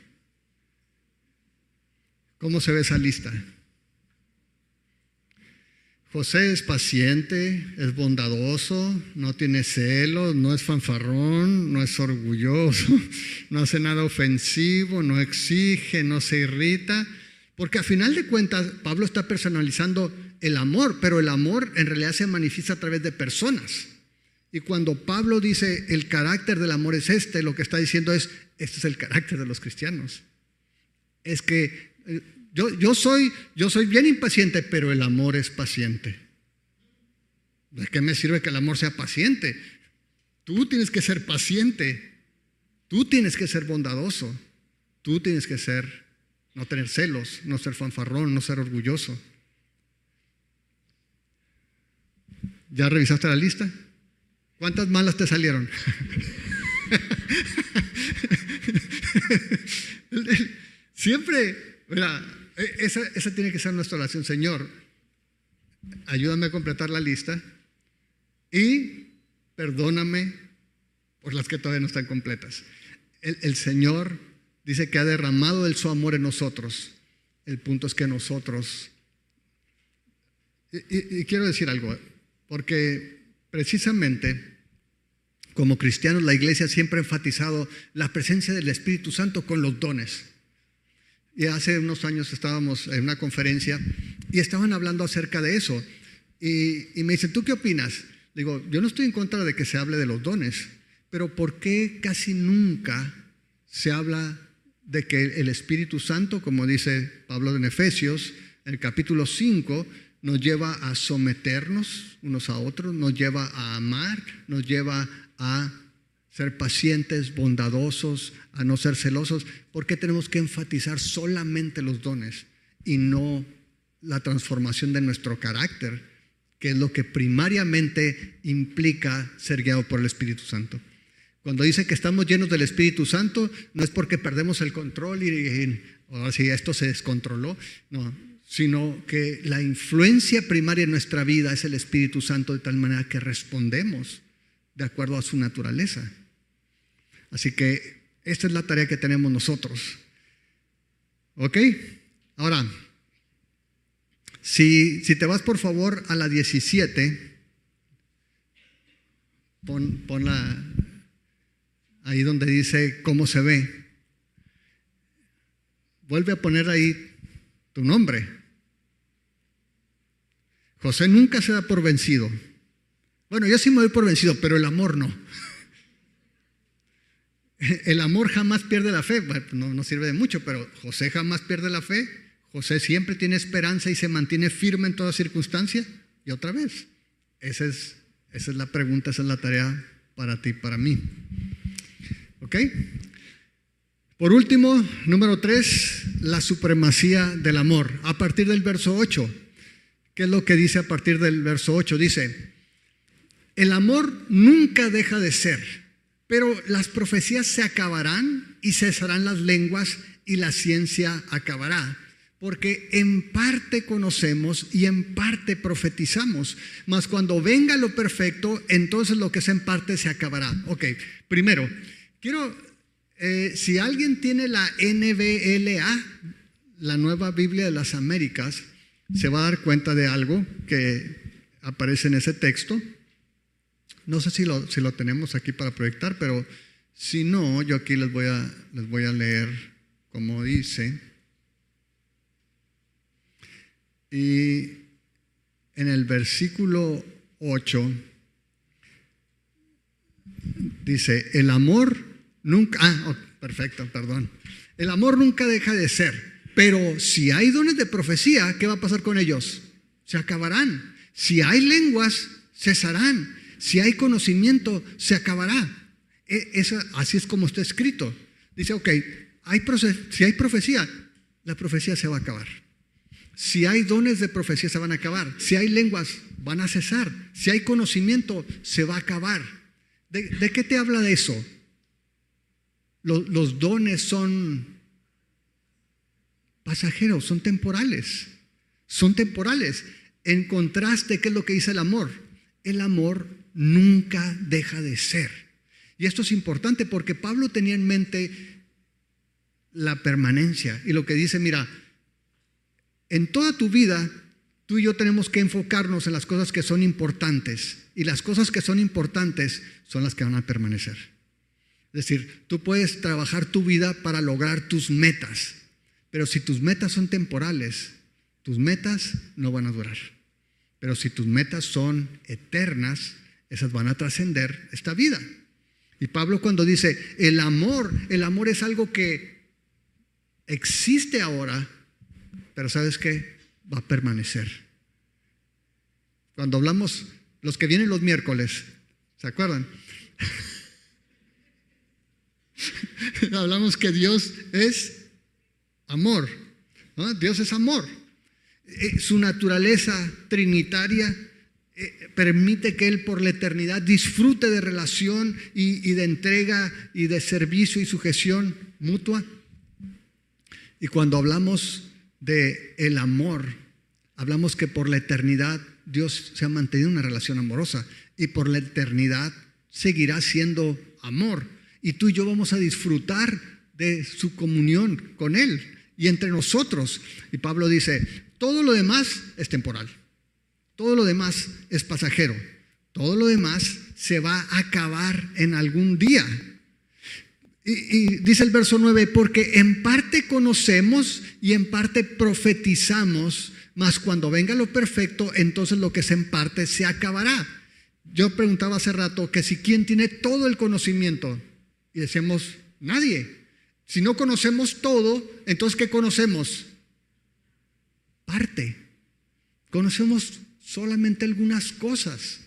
¿Cómo se ve esa lista? José es paciente, es bondadoso, no tiene celos, no es fanfarrón, no es orgulloso, no hace nada ofensivo, no exige, no se irrita. Porque a final de cuentas, Pablo está personalizando el amor, pero el amor en realidad se manifiesta a través de personas. Y cuando Pablo dice el carácter del amor es este, lo que está diciendo es, este es el carácter de los cristianos. Es que yo soy bien impaciente, pero el amor es paciente. ¿De qué me sirve que el amor sea paciente? Tú tienes que ser paciente, tú tienes que ser bondadoso, tú tienes que no tener celos, no ser fanfarrón, no ser orgulloso. ¿Ya revisaste la lista? ¿Cuántas malas te salieron? Siempre, mira, esa tiene que ser nuestra oración. Señor, ayúdame a completar la lista y perdóname por las que todavía no están completas. El Señor dice que ha derramado su amor en nosotros. El punto es que nosotros, y quiero decir algo, porque precisamente como cristianos la iglesia siempre ha enfatizado la presencia del Espíritu Santo con los dones. Y hace unos años estábamos en una conferencia y estaban hablando acerca de eso. Y me dicen, ¿tú qué opinas? Digo, yo no estoy en contra de que se hable de los dones, pero ¿por qué casi nunca se habla de que el Espíritu Santo, como dice Pablo en Efesios, en el capítulo 5, nos lleva a someternos unos a otros, nos lleva a amar, nos lleva a ser pacientes, bondadosos, a no ser celosos? ¿Por qué tenemos que enfatizar solamente los dones y no la transformación de nuestro carácter, que es lo que primariamente implica ser guiado por el Espíritu Santo? Cuando dice que estamos llenos del Espíritu Santo, no es porque perdemos el control y ahora sí esto se descontroló, no, sino que la influencia primaria en nuestra vida es el Espíritu Santo, de tal manera que respondemos de acuerdo a su naturaleza. Así que esta es la tarea que tenemos nosotros. ¿Ok? Ahora, si te vas por favor a la 17, ponla ahí donde dice cómo se ve. Vuelve a poner ahí tu nombre. José nunca se da por vencido. Bueno, yo sí me doy por vencido, pero el amor no. El amor jamás pierde la fe. Bueno, no sirve de mucho, pero José jamás pierde la fe. José siempre tiene esperanza y se mantiene firme en toda circunstancia. Y otra vez, esa es la pregunta, esa es la tarea para ti, para mí. ¿Ok? Por último, número 3, la supremacía del amor. A partir del verso 8, ¿qué es lo que dice a partir del verso 8? Dice, el amor nunca deja de ser, pero las profecías se acabarán y cesarán las lenguas y la ciencia acabará. Porque en parte conocemos y en parte profetizamos, mas cuando venga lo perfecto, entonces lo que es en parte se acabará. Ok, primero, si alguien tiene la NBLA, la Nueva Biblia de las Américas, se va a dar cuenta de algo que aparece en ese texto. No sé si lo tenemos aquí para proyectar, pero si no, yo aquí les voy a leer como dice. Y en el versículo 8 dice, el amor nunca, perfecto, perdón. El amor nunca deja de ser, pero si hay dones de profecía, ¿qué va a pasar con ellos? Se acabarán. Si hay lenguas, cesarán. Si hay conocimiento, se acabará. Así es como está escrito. Dice, ok, si hay profecía, la profecía se va a acabar. Si hay dones de profecía, se van a acabar. Si hay lenguas, van a cesar. Si hay conocimiento, se va a acabar. ¿De qué te habla de eso? Los dones son pasajeros, son temporales. Son temporales. En contraste, ¿qué es lo que dice el amor? El amor nunca deja de ser. Y esto es importante porque Pablo tenía en mente la permanencia. Y lo que dice, mira, en toda tu vida, tú y yo tenemos que enfocarnos en las cosas que son importantes. Y las cosas que son importantes son las que van a permanecer. Es decir, tú puedes trabajar tu vida para lograr tus metas. Pero si tus metas son temporales, tus metas no van a durar. Pero si tus metas son eternas, esas van a trascender esta vida. Y Pablo cuando dice, el amor es algo que existe ahora, pero ¿sabes qué? Va a permanecer. Cuando hablamos, los que vienen los miércoles, ¿se acuerdan? Hablamos que Dios es amor, ¿no? Dios es amor. Su naturaleza trinitaria permite que Él por la eternidad disfrute de relación y de entrega y de servicio y sujeción mutua. Y cuando hablamos de el amor, hablamos que por la eternidad Dios se ha mantenido una relación amorosa y por la eternidad seguirá siendo amor. Y tú y yo vamos a disfrutar de su comunión con Él y entre nosotros. Y Pablo dice, todo lo demás es temporal. Todo lo demás es pasajero. Todo lo demás se va a acabar en algún día. Y dice el verso 9, porque en parte conocemos y en parte profetizamos, mas cuando venga lo perfecto, entonces lo que es en parte se acabará. Yo preguntaba hace rato que si quién tiene todo el conocimiento, y decimos, nadie. Si no conocemos todo, entonces ¿qué conocemos? Parte. Conocemos solamente algunas cosas.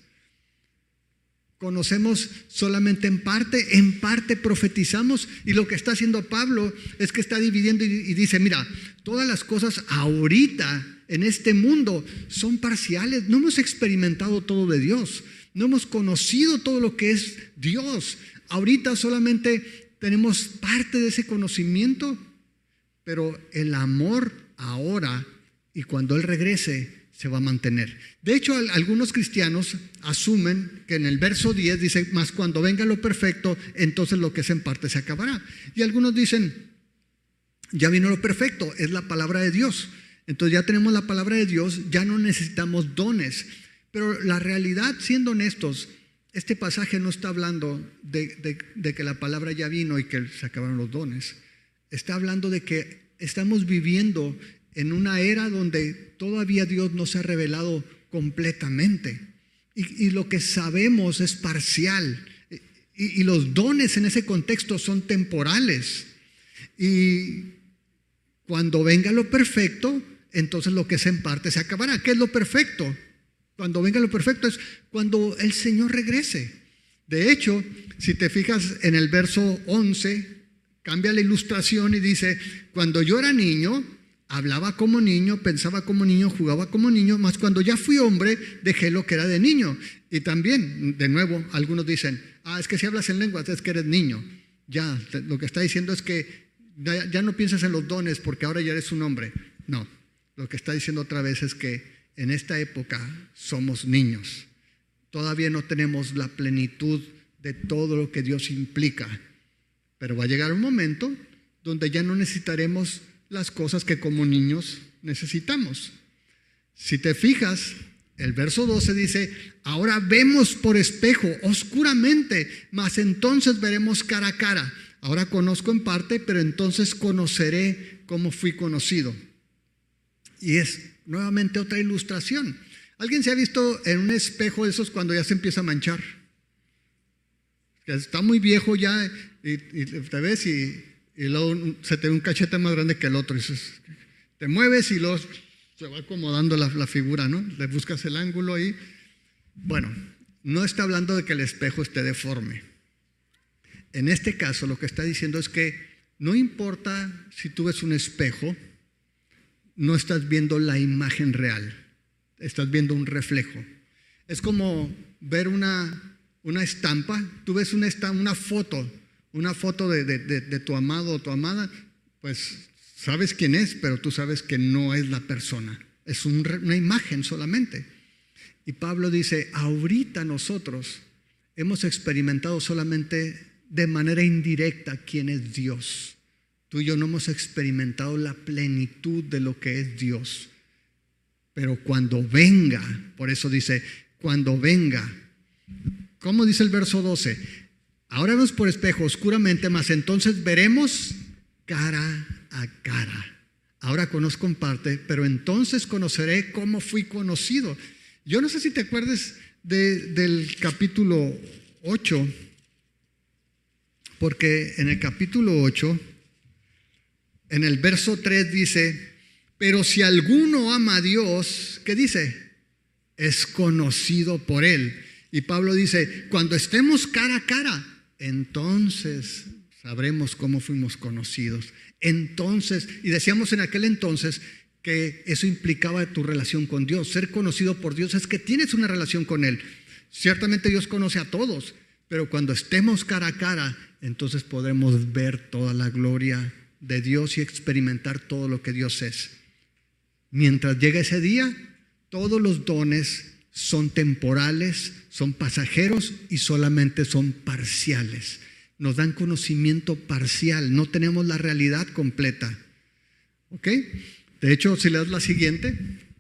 Conocemos solamente en parte profetizamos. Y lo que está haciendo Pablo es que está dividiendo y dice, mira, todas las cosas ahorita en este mundo son parciales. No hemos experimentado todo de Dios. No hemos conocido todo lo que es Dios. Ahorita solamente tenemos parte de ese conocimiento, pero el amor ahora y cuando Él regrese se va a mantener. De hecho, algunos cristianos asumen que en el verso 10 dice, mas cuando venga lo perfecto, entonces lo que es en parte se acabará. Y algunos dicen, ya vino lo perfecto, es la palabra de Dios. Entonces ya tenemos la palabra de Dios, ya no necesitamos dones. Pero la realidad, siendo honestos, este pasaje no está hablando de que la palabra ya vino y que se acabaron los dones. Está hablando de que estamos viviendo en una era donde todavía Dios no se ha revelado completamente. Y lo que sabemos es parcial. Y los dones en ese contexto son temporales. Y cuando venga lo perfecto, entonces lo que es en parte se acabará. ¿Qué es lo perfecto? Cuando venga lo perfecto es cuando el Señor regrese. De hecho, si te fijas en el verso 11, cambia la ilustración y dice, cuando yo era niño, hablaba como niño, pensaba como niño, jugaba como niño, mas cuando ya fui hombre, dejé lo que era de niño. Y también, de nuevo, algunos dicen, es que si hablas en lenguas es que eres niño. Ya, lo que está diciendo es que ya no pienses en los dones porque ahora ya eres un hombre. No, lo que está diciendo otra vez es que en esta época somos niños. Todavía no tenemos la plenitud de todo lo que Dios implica. Pero va a llegar un momento donde ya no necesitaremos las cosas que como niños necesitamos. Si te fijas, El verso 12 dice, ahora vemos por espejo, oscuramente, mas entonces veremos cara a cara. Ahora conozco en parte, pero entonces conoceré como fui conocido. Y es nuevamente otra ilustración. ¿Alguien se ha visto en un espejo de esos cuando ya se empieza a manchar? Está muy viejo ya y te ves y luego se te ve un cachete más grande que el otro. Y dices, te mueves y luego se va acomodando la figura, ¿no? Le buscas el ángulo ahí. Bueno, no está hablando de que el espejo esté deforme. En este caso lo que está diciendo es que no importa si tú ves un espejo, no estás viendo la imagen real, estás viendo un reflejo. Es como ver una estampa. Tú ves una foto de tu amado o tu amada, pues sabes quién es, pero tú sabes que no es la persona, es una imagen solamente. Y Pablo dice, ahorita nosotros hemos experimentado solamente de manera indirecta quién es Dios. Tú y yo no hemos experimentado la plenitud de lo que es Dios. Pero cuando venga, por eso dice, cuando venga, ¿cómo dice el verso 12? Ahora vemos por espejo oscuramente, mas entonces veremos cara a cara. Ahora conozco en parte, pero entonces conoceré cómo fui conocido. Yo no sé si te acuerdas del capítulo 8, porque en el capítulo 8, en el verso 3 dice, pero si alguno ama a Dios, ¿qué dice? Es conocido por Él. Y Pablo dice, cuando estemos cara a cara, entonces sabremos cómo fuimos conocidos. Entonces, y decíamos en aquel entonces que eso implicaba tu relación con Dios. Ser conocido por Dios es que tienes una relación con Él. Ciertamente Dios conoce a todos, pero cuando estemos cara a cara, entonces podremos ver toda la gloria de Dios y experimentar todo lo que Dios es. Mientras llega ese día, todos los dones son temporales, son pasajeros y solamente son parciales. Nos dan conocimiento parcial, no tenemos la realidad completa. ¿Ok? De hecho, si lees la siguiente,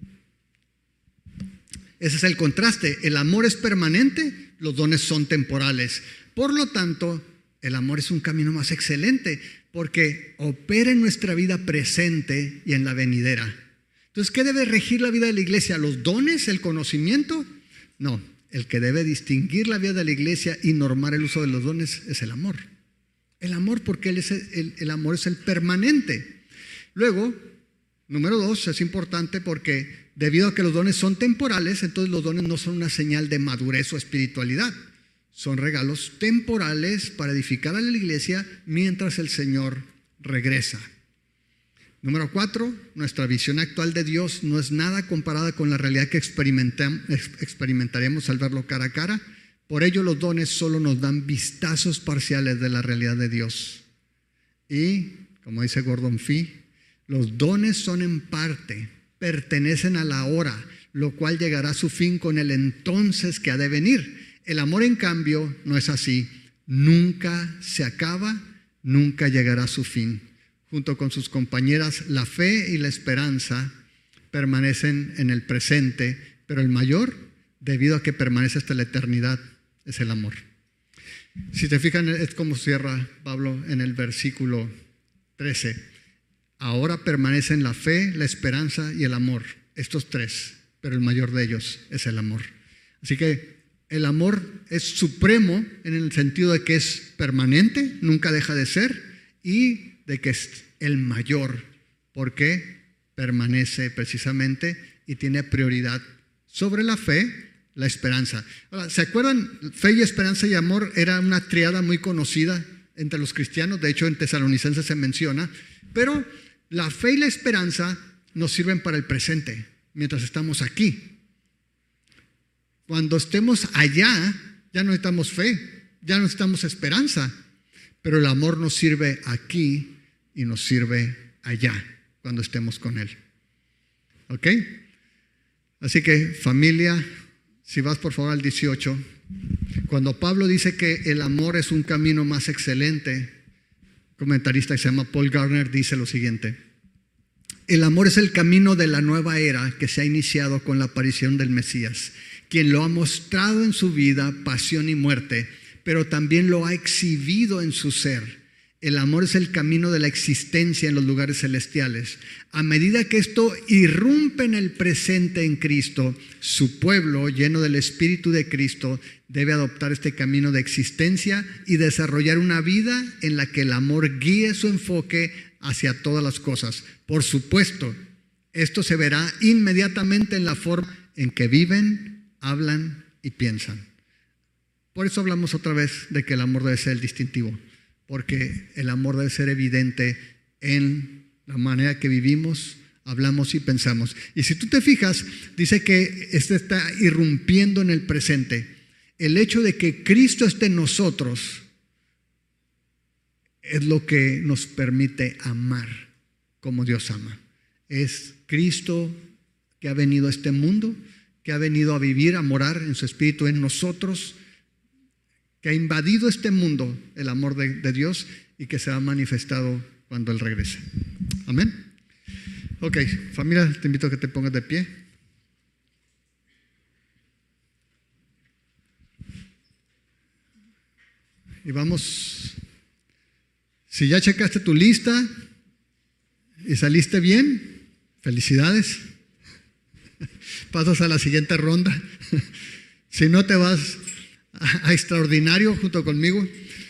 ese es el contraste. El amor es permanente, los dones son temporales. Por lo tanto, el amor es un camino más excelente porque opera en nuestra vida presente y en la venidera. Entonces, ¿qué debe regir la vida de la iglesia? ¿Los dones? ¿El conocimiento? No, el que debe distinguir la vida de la iglesia y normar el uso de los dones es el amor. El amor, porque el amor es el permanente. Luego, número 2, es importante porque debido a que los dones son temporales, entonces los dones no son una señal de madurez o espiritualidad. Son regalos temporales para edificar a la iglesia mientras el Señor regresa. Número 4, nuestra visión actual de Dios no es nada comparada con la realidad que experimentaremos al verlo cara a cara. Por ello, los dones solo nos dan vistazos parciales de la realidad de Dios. Y, como dice Gordon Fee, los dones son en parte, pertenecen a la hora, lo cual llegará a su fin con el entonces que ha de venir. El amor, en cambio, no es así. Nunca se acaba, nunca llegará a su fin. Junto con sus compañeras, la fe y la esperanza permanecen en el presente, pero el mayor, debido a que permanece hasta la eternidad, es el amor. Si te fijan, es como cierra Pablo en el versículo 13. Ahora permanecen la fe, la esperanza y el amor, estos tres, pero el mayor de ellos es el amor. Así que el amor es supremo en el sentido de que es permanente, nunca deja de ser, y de que es el mayor, porque permanece precisamente y tiene prioridad sobre la fe, la esperanza. Ahora, ¿se acuerdan? Fe y esperanza y amor era una triada muy conocida entre los cristianos. De hecho, en Tesalonicenses se menciona. Pero la fe y la esperanza nos sirven para el presente, mientras estamos aquí. Cuando estemos allá, ya no necesitamos fe, ya no necesitamos esperanza. Pero el amor nos sirve aquí y nos sirve allá, cuando estemos con Él. ¿Ok? Así que, familia, si vas por favor al 18, cuando Pablo dice que el amor es un camino más excelente, un comentarista que se llama Paul Garner dice lo siguiente: El amor es el camino de la nueva era que se ha iniciado con la aparición del Mesías, quien lo ha mostrado en su vida, pasión y muerte, pero también lo ha exhibido en su ser. El amor es el camino de la existencia en los lugares celestiales. A medida que esto irrumpe en el presente en Cristo, su pueblo, lleno del Espíritu de Cristo, debe adoptar este camino de existencia y desarrollar una vida en la que el amor guíe su enfoque hacia todas las cosas. Por supuesto, esto se verá inmediatamente en la forma en que viven, hablan y piensan. Por eso hablamos otra vez de que el amor debe ser el distintivo. Porque el amor debe ser evidente en la manera que vivimos, hablamos y pensamos. Y si tú te fijas, dice que este está irrumpiendo en el presente. El hecho de que Cristo esté en nosotros es lo que nos permite amar como Dios ama. Es Cristo que ha venido a este mundo, que ha venido a vivir, a morar en su espíritu en nosotros, que ha invadido este mundo, el amor de Dios, y que se ha manifestado cuando Él regrese. Amén. Ok, familia, te invito a que te pongas de pie. Y vamos, si ya checaste tu lista y saliste bien, felicidades. Pasas a la siguiente ronda. Si no, te vas a extraordinario junto conmigo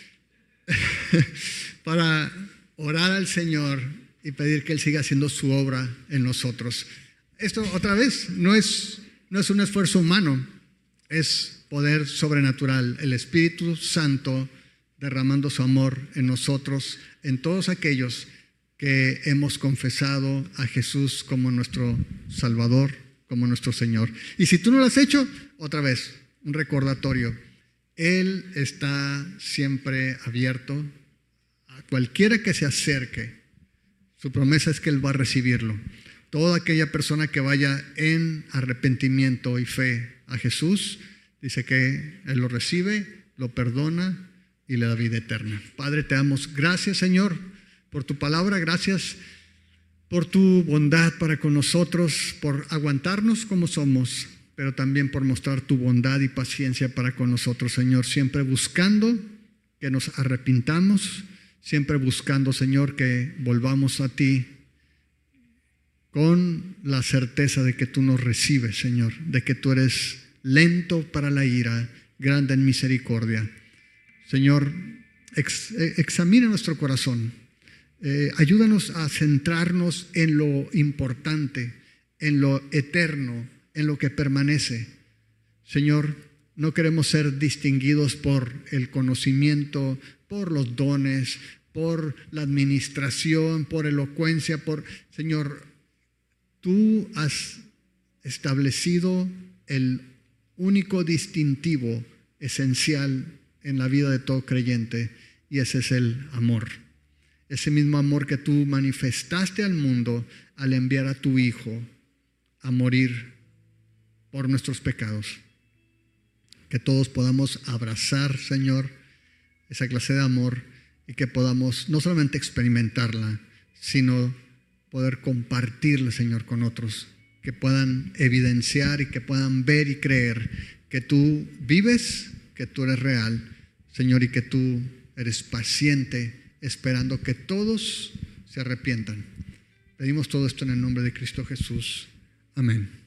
para orar al Señor y pedir que Él siga haciendo su obra en nosotros. Esto otra vez no es un esfuerzo humano, es poder sobrenatural, el Espíritu Santo derramando su amor en nosotros, en todos aquellos que hemos confesado a Jesús como nuestro Salvador, como nuestro Señor. Y si tú no lo has hecho, otra vez, un recordatorio. Él está siempre abierto a cualquiera que se acerque. Su promesa es que Él va a recibirlo. Toda aquella persona que vaya en arrepentimiento y fe a Jesús, dice que Él lo recibe, lo perdona y le da vida eterna. Padre, te damos gracias, Señor, por tu palabra. Gracias por tu bondad para con nosotros, por aguantarnos como somos, pero también por mostrar tu bondad y paciencia para con nosotros, Señor, siempre buscando que nos arrepintamos, siempre buscando, Señor, que volvamos a ti con la certeza de que tú nos recibes, Señor, de que tú eres lento para la ira, grande en misericordia. Señor, examina nuestro corazón, ayúdanos a centrarnos en lo importante, en lo eterno, en lo que permanece. Señor, no queremos ser distinguidos por el conocimiento, por los dones, por la administración, por elocuencia, Señor, tú has establecido el único distintivo esencial en la vida de todo creyente, y ese es el amor. Ese mismo amor que tú manifestaste al mundo al enviar a tu Hijo a morir por nuestros pecados. Que todos podamos abrazar, Señor, esa clase de amor, y que podamos no solamente experimentarla, sino poder compartirla, Señor, con otros, que puedan evidenciar y que puedan ver y creer que tú vives, que tú eres real, Señor, y que tú eres paciente, esperando que todos se arrepientan. Pedimos todo esto en el nombre de Cristo Jesús. Amén.